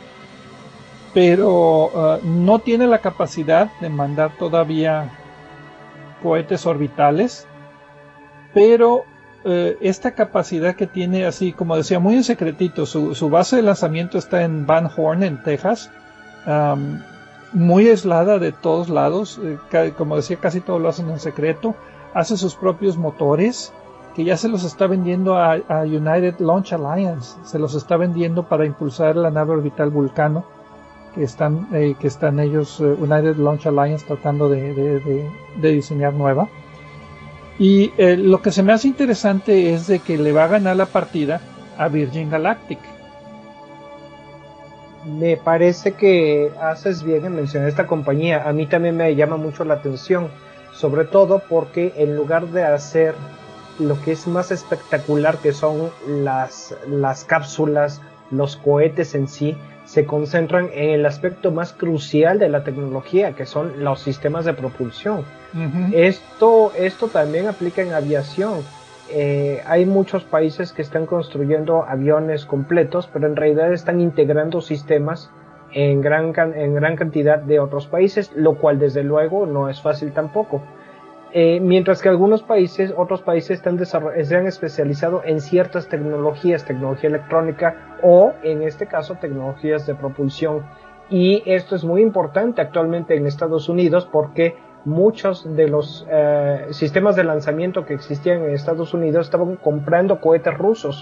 Pero uh, no tiene la capacidad de mandar todavía cohetes orbitales, pero uh, esta capacidad que tiene, así como decía, muy en secretito, su, su base de lanzamiento está en Van Horn, en Texas, um, muy aislada de todos lados, eh, ca- como decía, casi todo lo hacen en secreto, hace sus propios motores, que ya se los está vendiendo a, a United Launch Alliance, se los está vendiendo para impulsar la nave orbital Vulcano, que están eh, que están ellos, eh, United Launch Alliance, tratando de, de, de, de diseñar nueva. Y eh, lo que se me hace interesante es de que le va a ganar la partida a Virgin Galactic. Me parece que haces bien en mencionar esta compañía. A mí también me llama mucho la atención, sobre todo porque en lugar de hacer lo que es más espectacular, que son las, las cápsulas, los cohetes en sí, se concentran en el aspecto más crucial de la tecnología, que son los sistemas de propulsión. Uh-huh. Esto, esto también aplica en aviación. Eh, hay muchos países que están construyendo aviones completos, pero en realidad están integrando sistemas en gran, en gran cantidad de otros países, lo cual desde luego no es fácil tampoco. Eh, mientras que algunos países, otros países están desarroll- se han especializado en ciertas tecnologías, tecnología electrónica o en este caso tecnologías de propulsión, y esto es muy importante actualmente en Estados Unidos porque muchos de los eh, sistemas de lanzamiento que existían en Estados Unidos estaban comprando cohetes rusos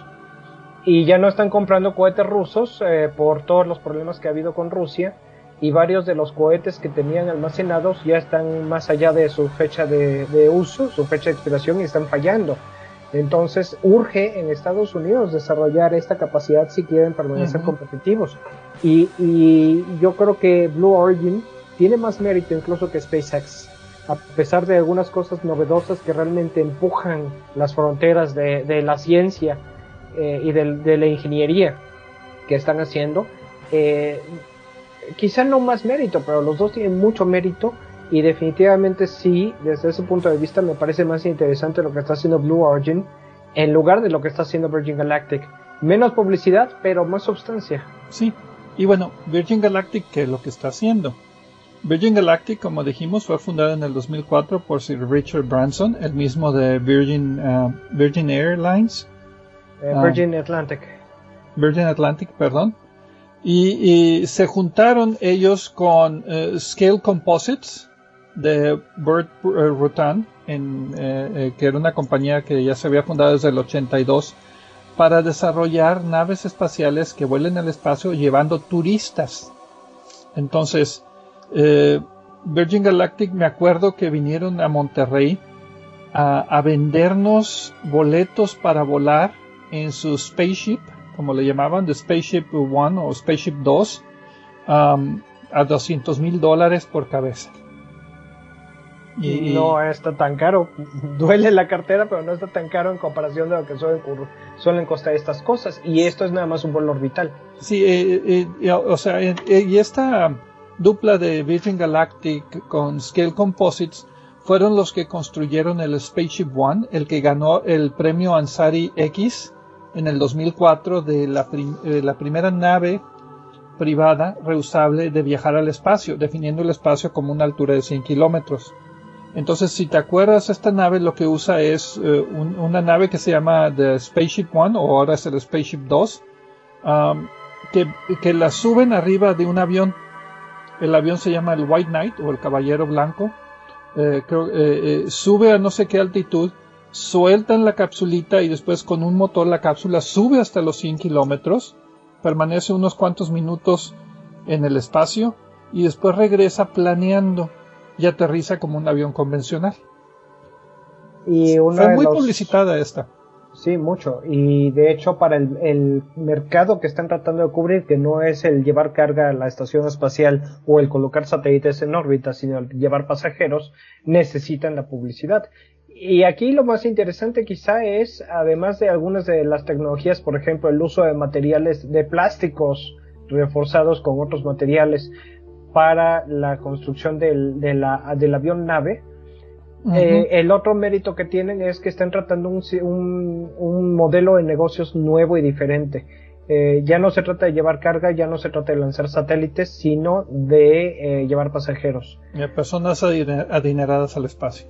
y ya no están comprando cohetes rusos eh, por todos los problemas que ha habido con Rusia, y varios de los cohetes que tenían almacenados ya están más allá de su fecha de, de uso, su fecha de expiración, y están fallando. Entonces urge en Estados Unidos desarrollar esta capacidad si quieren permanecer uh-huh. competitivos, y, y yo creo que Blue Origin tiene más mérito incluso que SpaceX, a pesar de algunas cosas novedosas que realmente empujan las fronteras de, de la ciencia eh, y de, de la ingeniería que están haciendo. eh, Quizá no más mérito, pero los dos tienen mucho mérito, y definitivamente sí, desde ese punto de vista me parece más interesante lo que está haciendo Blue Origin en lugar de lo que está haciendo Virgin Galactic. Menos publicidad, pero más sustancia. Sí, y bueno, Virgin Galactic, ¿qué es lo que está haciendo? Virgin Galactic, como dijimos, fue fundada en el dos mil cuatro por Sir Richard Branson, el mismo de Virgin, uh, Virgin Airlines. Eh, Virgin um, Atlantic. Virgin Atlantic, perdón. Y, y se juntaron ellos con uh, Scale Composites de Burt uh, Rutan, en, eh, eh, que era una compañía que ya se había fundado desde el ochenta y dos, para desarrollar naves espaciales que vuelen al espacio llevando turistas. Entonces, eh, Virgin Galactic, me acuerdo que vinieron a Monterrey a, a vendernos boletos para volar en su spaceship, como le llamaban, de Spaceship One o Spaceship dos, um, a doscientos mil dólares por cabeza. Y no está tan caro. Duele la cartera, pero no está tan caro en comparación de lo que suelen, suelen costar estas cosas. Y esto es nada más un vuelo orbital. Sí, eh, eh, o sea, eh, y esta dupla de Virgin Galactic con Scale Composites fueron los que construyeron el Spaceship One, el que ganó el premio Ansari X en el dos mil cuatro de la, prim- eh, la primera nave privada reusable de viajar al espacio, definiendo el espacio como una altura de cien kilómetros. Entonces, si te acuerdas, esta nave lo que usa es eh, un, una nave que se llama The Spaceship One, o ahora es el Spaceship dos, um, que, que la suben arriba de un avión. El avión se llama el White Knight, o el Caballero Blanco. Eh, creo, eh, eh, sube a no sé qué altitud, sueltan la capsulita y después con un motor la cápsula sube hasta los cien kilómetros, permanece unos cuantos minutos en el espacio y después regresa planeando y aterriza como un avión convencional. Y una Fue de muy los... publicitada esta. Sí, mucho. Y de hecho para el, el mercado que están tratando de cubrir, que no es el llevar carga a la estación espacial o el colocar satélites en órbita, sino el llevar pasajeros, necesitan la publicidad. Y aquí lo más interesante quizá es, además de algunas de las tecnologías, por ejemplo, el uso de materiales de plásticos reforzados con otros materiales para la construcción del, de la, del avión nave. Uh-huh. Eh, el otro mérito que tienen es que están tratando un, un, un modelo de negocios nuevo y diferente. Eh, ya no se trata de llevar carga, ya no se trata de lanzar satélites, sino de eh, llevar pasajeros. Y personas adineradas al espacio.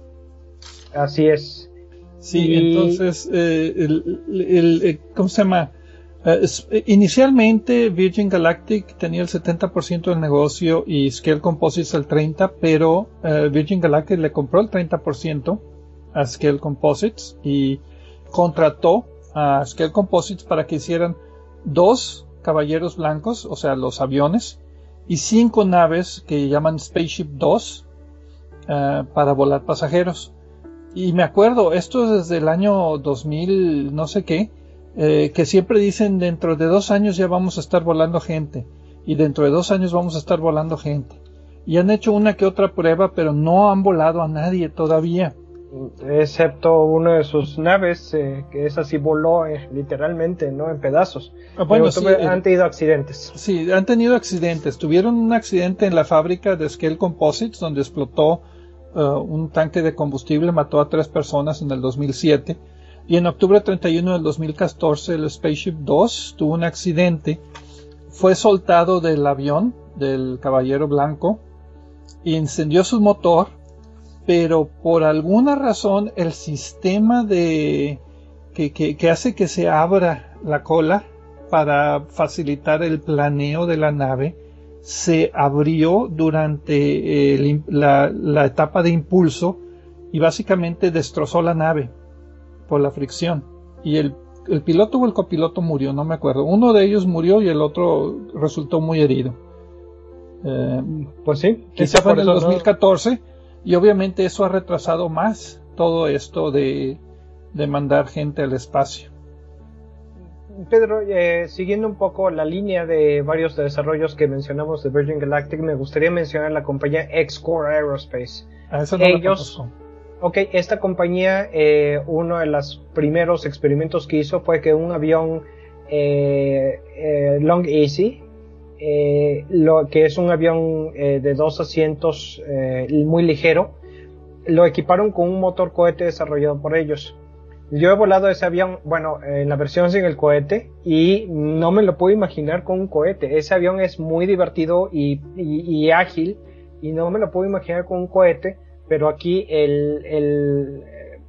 Así es. Sí, y... entonces, eh, el, el, el, ¿cómo se llama? Uh, inicialmente Virgin Galactic tenía el setenta por ciento del negocio y Scale Composites el treinta por ciento, pero uh, Virgin Galactic le compró el treinta por ciento a Scale Composites y contrató a Scale Composites para que hicieran dos caballeros blancos, o sea, los aviones, y cinco naves que llaman Spaceship dos uh, para volar pasajeros. Y me acuerdo, esto es desde el año dos mil no sé qué, Eh, que siempre dicen dentro de dos años ya vamos a estar volando gente y dentro de dos años vamos a estar volando gente y han hecho una que otra prueba pero no han volado a nadie todavía, excepto una de sus naves eh, que esa sí voló eh, literalmente, no en pedazos. Ah, bueno, sí, tuve, eh, han tenido accidentes. Sí, han tenido accidentes. Tuvieron un accidente en la fábrica de Scale Composites donde explotó uh, un tanque de combustible, mató a tres personas en el dos mil siete. Y en octubre treinta y uno del dos mil catorce el Spaceship dos tuvo un accidente, fue soltado del avión del Caballero Blanco y encendió su motor, pero por alguna razón el sistema de que, que, que hace que se abra la cola para facilitar el planeo de la nave se abrió durante el, la, la etapa de impulso y básicamente destrozó la nave por la fricción y el, el piloto o el copiloto murió, no me acuerdo, uno de ellos murió y el otro resultó muy herido. Eh, pues sí, quizá fue en el dos mil catorce no... y obviamente eso ha retrasado más todo esto de, de mandar gente al espacio. Pedro, eh, siguiendo un poco la línea de varios desarrollos que mencionamos de Virgin Galactic, me gustaría mencionar la compañía X-Core Aerospace. A eso no ellos Ok, esta compañía, eh, uno de los primeros experimentos que hizo fue que un avión eh, eh, Long Easy, eh, lo, que es un avión eh, de dos asientos eh, muy ligero, lo equiparon con un motor cohete desarrollado por ellos. Yo he volado ese avión, bueno, en la versión sin el cohete, y no me lo puedo imaginar con un cohete. Ese avión es muy divertido y, y, y ágil, y no me lo puedo imaginar con un cohete. Pero aquí el, el,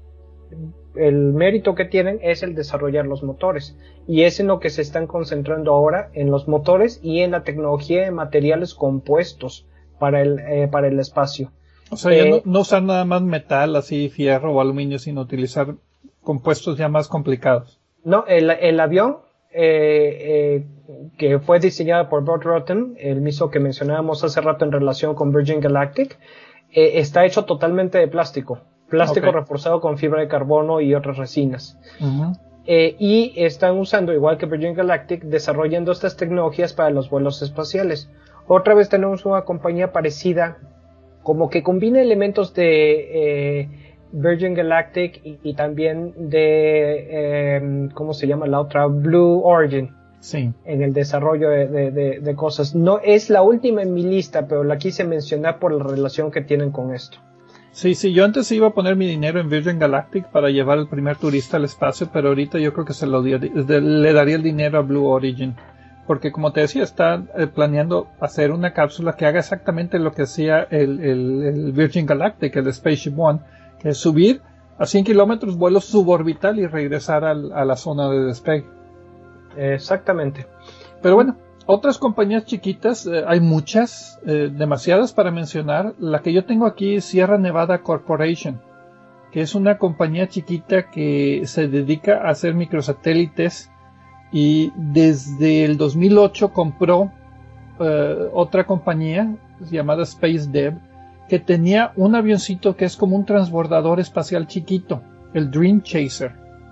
el mérito que tienen es el desarrollar los motores. Y es en lo que se están concentrando ahora, en los motores y en la tecnología de materiales compuestos para el, eh, para el espacio. O sea, eh, ya no, no usar nada más metal, así fierro o aluminio, sino utilizar compuestos ya más complicados. No, el, el avión eh, eh, que fue diseñado por Bob Rutten, el mismo que mencionábamos hace rato en relación con Virgin Galactic, Eh, está hecho totalmente de plástico, plástico okay. reforzado con fibra de carbono y otras resinas. Uh-huh. Eh, y están usando, igual que Virgin Galactic, desarrollando estas tecnologías para los vuelos espaciales. Otra vez tenemos una compañía parecida, como que combina elementos de eh, Virgin Galactic y, y también de, eh, ¿cómo se llama la otra? Blue Origin. Sí. En el desarrollo de, de, de, de cosas. No es la última en mi lista, pero la quise mencionar por la relación que tienen con esto. Sí, sí, yo antes iba a poner mi dinero en Virgin Galactic para llevar el primer turista al espacio, pero ahorita yo creo que se lo di- de- le daría el dinero a Blue Origin. Porque como te decía, está eh, planeando hacer una cápsula que haga exactamente lo que hacía el, el, el Virgin Galactic, el Spaceship One, que es subir a cien kilómetros, vuelo suborbital y regresar al, a la zona de despegue. Exactamente. Pero bueno, otras compañías chiquitas, eh, hay muchas, eh, demasiadas para mencionar. La que yo tengo aquí es Sierra Nevada Corporation, que es una compañía chiquita que se dedica a hacer microsatélites y desde el dos mil ocho compró eh, otra compañía llamada SpaceDev, que tenía un avioncito que es como un transbordador espacial chiquito, el Dream Chaser,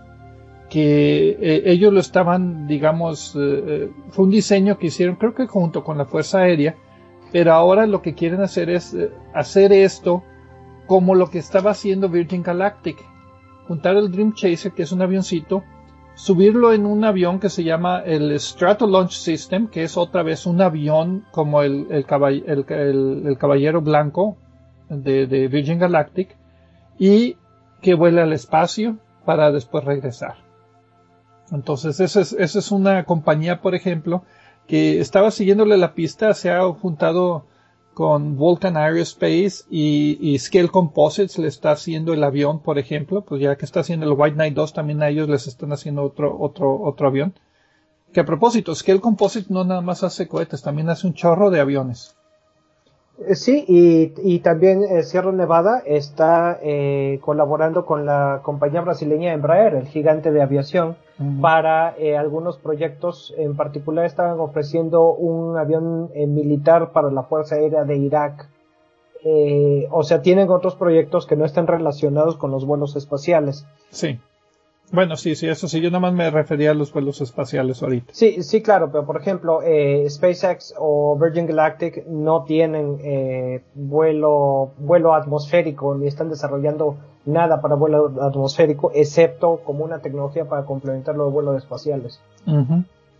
que eh, ellos lo estaban, digamos, eh, fue un diseño que hicieron, creo que junto con la Fuerza Aérea, pero ahora lo que quieren hacer es eh, hacer esto como lo que estaba haciendo Virgin Galactic, juntar el Dream Chaser, que es un avioncito, subirlo en un avión que se llama el Stratolaunch System, que es otra vez un avión como el, el, caball el, el, el Caballero Blanco de, de Virgin Galactic, y que vuela al espacio para después regresar. Entonces esa es, esa es una compañía, por ejemplo, que estaba siguiéndole la pista, se ha juntado con Vulcan Aerospace y, y Scale Composites, le está haciendo el avión, por ejemplo, pues ya que está haciendo el White Knight dos, también a ellos les están haciendo otro, otro, otro avión. Que a propósito, Scale Composites no nada más hace cohetes, también hace un chorro de aviones. Sí, y, y también eh, Sierra Nevada está eh, colaborando con la compañía brasileña Embraer, el gigante de aviación, uh-huh. para eh, algunos proyectos. En particular estaban ofreciendo un avión eh, militar para la Fuerza Aérea de Irak. Eh, o sea, tienen otros proyectos que no están relacionados con los vuelos espaciales. Sí. Bueno, sí, sí, eso sí, yo nada más me refería a los vuelos espaciales ahorita. Sí, sí, claro, pero por ejemplo, eh, SpaceX o Virgin Galactic no tienen eh, vuelo, vuelo atmosférico, ni están desarrollando nada para vuelo atmosférico, excepto como una tecnología para complementar los vuelos espaciales. Uh-huh.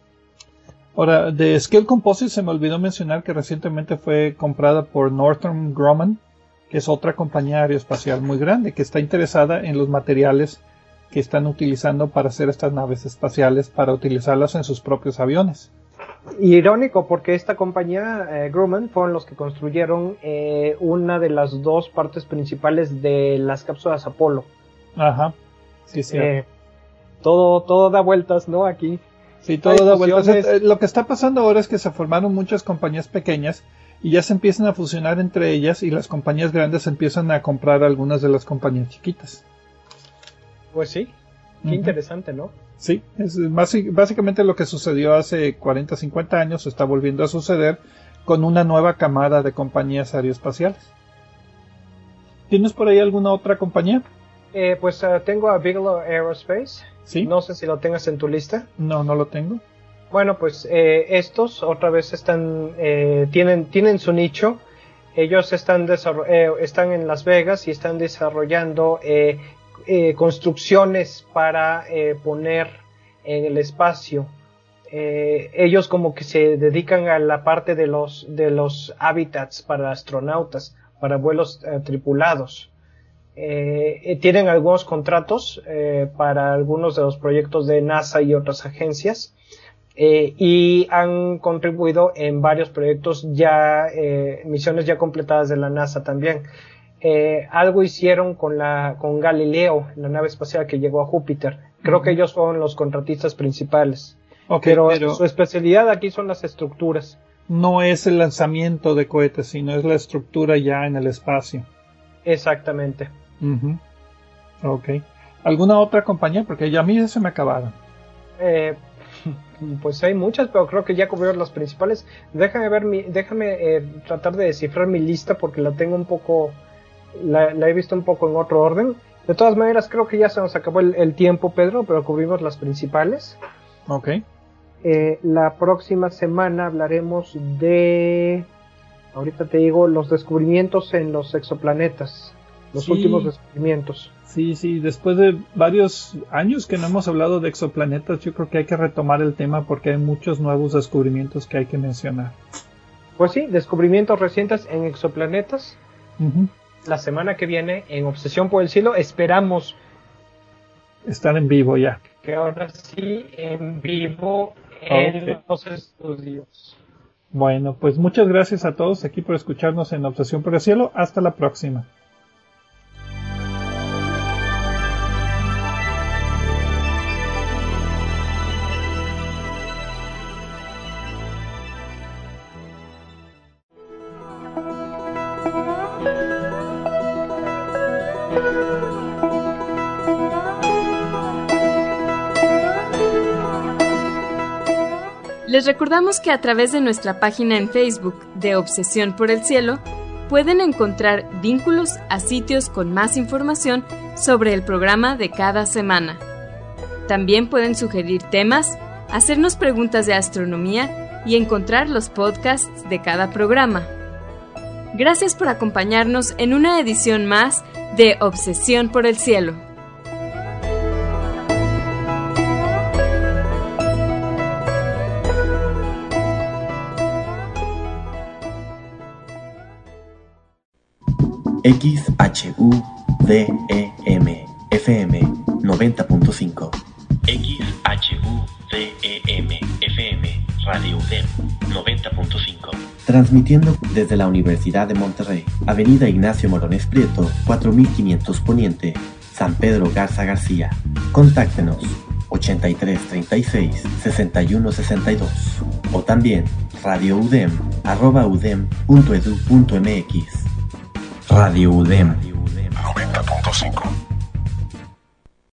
Ahora, de Scale Composites se me olvidó mencionar que recientemente fue comprada por Northrop Grumman, que es otra compañía aeroespacial muy grande, que está interesada en los materiales que están utilizando para hacer estas naves espaciales, para utilizarlas en sus propios aviones. Irónico, porque esta compañía, eh, Grumman, fueron los que construyeron eh, una de las dos partes principales de las cápsulas Apolo. Ajá, sí, sí. Eh, todo, todo da vueltas, ¿no? Aquí. Sí, todo da vueltas. Eh, lo que está pasando ahora es que se formaron muchas compañías pequeñas y ya se empiezan a fusionar entre ellas, y las compañías grandes empiezan a comprar algunas de las compañías chiquitas. Pues sí, qué uh-huh. interesante, ¿no? Sí, es básicamente lo que sucedió hace cuarenta, cincuenta años, está volviendo a suceder con una nueva camada de compañías aeroespaciales. ¿Tienes por ahí alguna otra compañía? Eh, pues uh, tengo a Bigelow Aerospace. Sí. No sé si lo tengas en tu lista. No, no lo tengo. Bueno, pues eh, estos otra vez están, eh, tienen, tienen su nicho. Ellos están, eh, están en Las Vegas y están desarrollando eh, Eh, construcciones para eh, poner en el espacio. Eh, ellos como que se dedican a la parte de los de los hábitats para astronautas, para vuelos eh, tripulados. Eh, eh, tienen algunos contratos eh, para algunos de los proyectos de NASA y otras agencias, eh, y han contribuido en varios proyectos ya, eh, misiones ya completadas de la NASA también. Eh, algo hicieron con la con Galileo, la nave espacial que llegó a Júpiter. Creo uh-huh. que ellos fueron los contratistas principales. Okay, pero, pero su especialidad aquí son las estructuras. No es el lanzamiento de cohetes, sino es la estructura ya en el espacio. Exactamente. Uh-huh. Ok. ¿Alguna otra compañía? Porque ya a mí ya se me acabaron. Eh, pues hay muchas, pero creo que ya cubrieron las principales. Déjame ver mi, déjame eh, tratar de descifrar mi lista porque la tengo un poco... La, la he visto un poco en otro orden. De todas maneras, creo que ya se nos acabó el, el tiempo, Pedro, pero cubrimos las principales. Ok. Eh, la próxima semana hablaremos de... Ahorita te digo, los descubrimientos en los exoplanetas. Los sí, últimos descubrimientos. Sí, sí, después de varios años que no hemos hablado de exoplanetas, yo creo que hay que retomar el tema porque hay muchos nuevos descubrimientos que hay que mencionar. Pues sí, descubrimientos recientes en exoplanetas. Uh-huh. la semana que viene en Obsesión por el Cielo. Esperamos estar en vivo ya. Que ahora sí, en vivo en okay. los estudios. Bueno, pues muchas gracias a todos aquí por escucharnos en Obsesión por el Cielo. Hasta la próxima. Les recordamos que a través de nuestra página en Facebook de Obsesión por el Cielo pueden encontrar vínculos a sitios con más información sobre el programa de cada semana. También pueden sugerir temas, hacernos preguntas de astronomía y encontrar los podcasts de cada programa. Gracias por acompañarnos en una edición más de Obsesión por el Cielo. X H U D E M F M noventa punto cinco. X H U D E M F M Radio U D E M noventa punto cinco. Transmitiendo desde la Universidad de Monterrey, Avenida Ignacio Morones Prieto, cuatro mil quinientos Poniente, San Pedro Garza García. Contáctenos ochenta y tres treinta y seis sesenta y uno sesenta y dos o también radioudem arroba udem punto edu punto mx. Radio U D E M noventa punto cinco.